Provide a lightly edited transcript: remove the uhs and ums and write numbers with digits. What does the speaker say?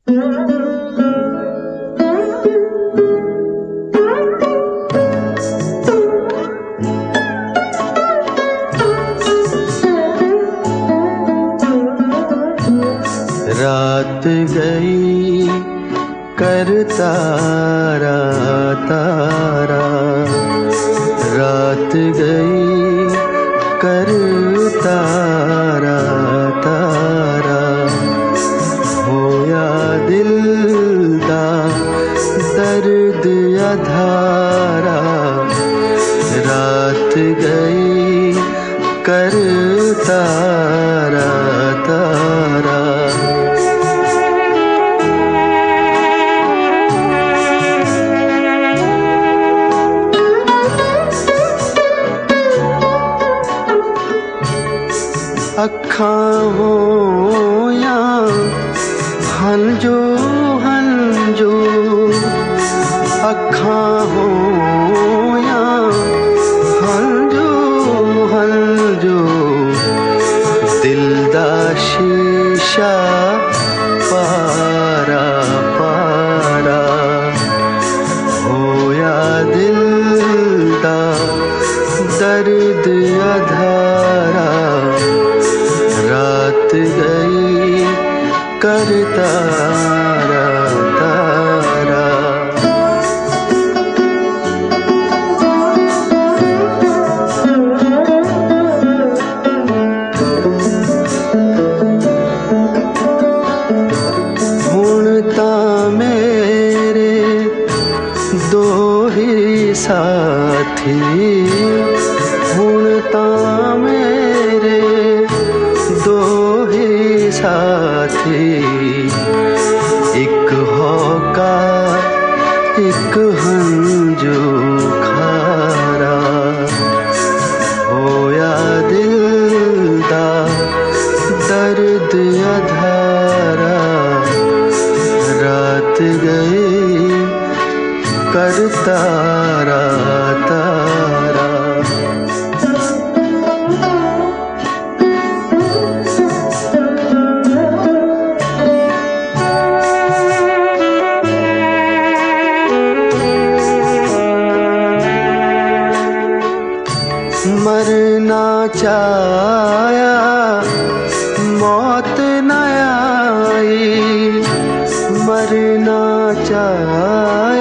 रात गई कर तारा तारा, रात गई कर तारा तारा, होया दिल दा दर्द अधारा। रात गई कर तारा तारा। अखां होया हंजो हंजो, अखां होया हंजो हंजो, दिल दा शीशा पारा पारा, होया दिल दा दर्द अधारा। रात गई कर तारा तारा। हुण तां मेरे दो ही साथी, हुण तां मेरे दो ही साथी, एक होका एक हंजू खारा। होया दिल दा दर्द अधारा। रात गई कर तारा तारा। मरना चाया मौत न आई, मरना चाया